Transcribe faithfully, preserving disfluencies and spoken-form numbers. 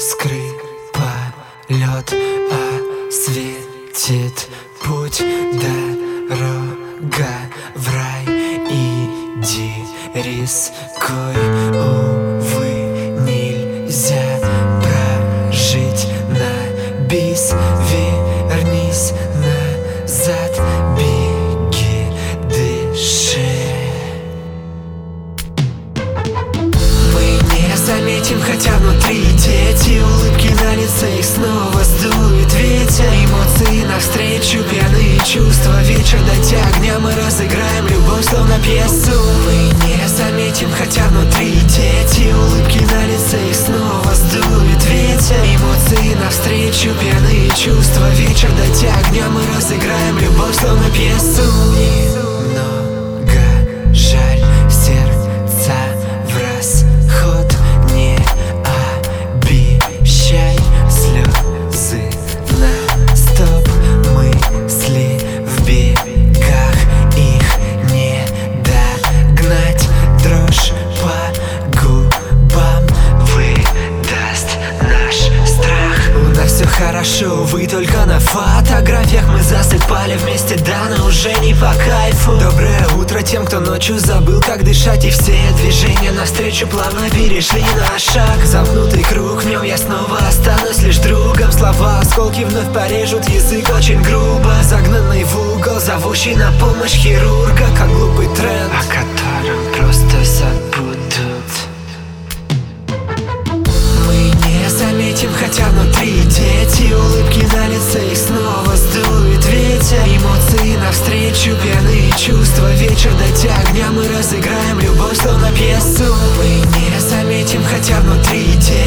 скрипа, лед осветит путь, дорога в рай. Иди, рискуй, увы, нельзя прожить на бис. Вернись назад, беги, дыши. Мы не заметим, хотя внутри дети, улыбки на лице, их снова сдует ветер. Эмоции навстречу, пьяные чувства, вечер дойти огня, мы разыграем любовь словно пьесу. Мы не заметим, хотя внутри дети, улыбки на лице, их снова сдует ветер. Эмоции навстречу, пьяные чувства, вечер дойти огня, мы разыграем любовь словно пьесу. Немного жаль, сердца в расход, не обещай слезы на стоп. Мысли в бегах, их не догнать. Дрожь по губам выдаст наш страх. У нас все хорошо, вы только на фотографиях. Мы засыпали вместе, да, но уже не по кайфу. Доброе утро тем, кто ночью забыл, как дышать. И все движения навстречу плавно перешли на шаг. Замкнутый круг, в нем я снова останусь лишь другом. Слова осколки вновь порежут язык очень грубо. Загнанный в угол, зовущий на помощь хирурга, как глупый тренд, о котором просто забудут. Мы не заметим, хотя внутри дети, улыбки на лице, их снова сдует ветер. Эмоции навстречу, пьяные чувства, вечер дойти огня, мы разыграем любовь словно пьесу. Мы не заметим, хотя внутри дети,